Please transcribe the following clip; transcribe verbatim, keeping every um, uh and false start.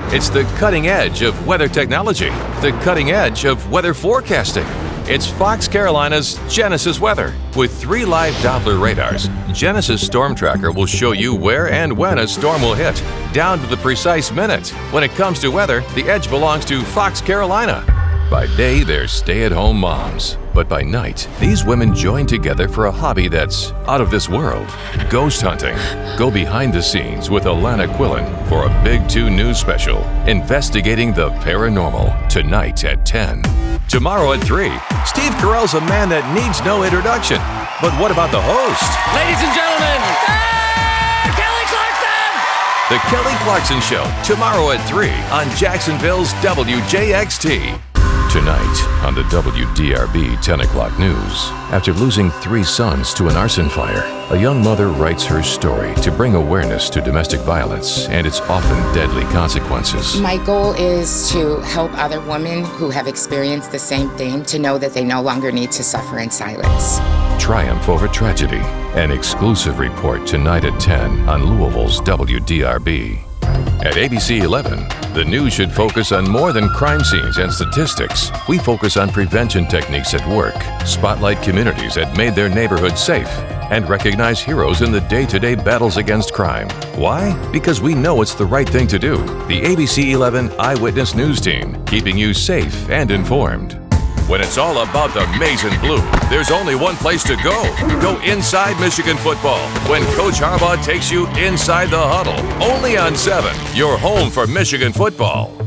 It's the cutting edge of weather technology, the cutting edge of weather forecasting. It's Fox Carolina's Genesis Weather. With three live Doppler radars, Genesis Storm Tracker will show you where and when a storm will hit, down to the precise minute. When it comes to weather, the edge belongs to Fox Carolina. By day, they're stay-at-home moms. But by night, these women join together for a hobby that's out of this world. Ghost hunting. Go behind the scenes with Alana Quillen for a Big Two News special, investigating the paranormal, tonight at ten. Tomorrow at three, Steve Carell's a man that needs no introduction. But what about the host? Ladies and gentlemen, ah, Kelly Clarkson! The Kelly Clarkson Show, tomorrow at three on Jacksonville's W J X T. Tonight on the W D R B ten o'clock news. After losing three sons to an arson fire, a young mother writes her story to bring awareness to domestic violence and its often deadly consequences. My goal is to help other women who have experienced the same thing to know that they no longer need to suffer in silence. Triumph over tragedy. An exclusive report tonight at ten on Louisville's W D R B. At A B C eleven, the news should focus on more than crime scenes and statistics. We focus on prevention techniques at work, spotlight communities that made their neighborhood safe, and recognize heroes in the day-to-day battles against crime. Why? Because we know it's the right thing to do. The A B C eleven Eyewitness News Team, keeping you safe and informed. When it's all about the maize and blue, there's only one place to go. Go inside Michigan football when Coach Harbaugh takes you inside the huddle. Only on seven, your home for Michigan football.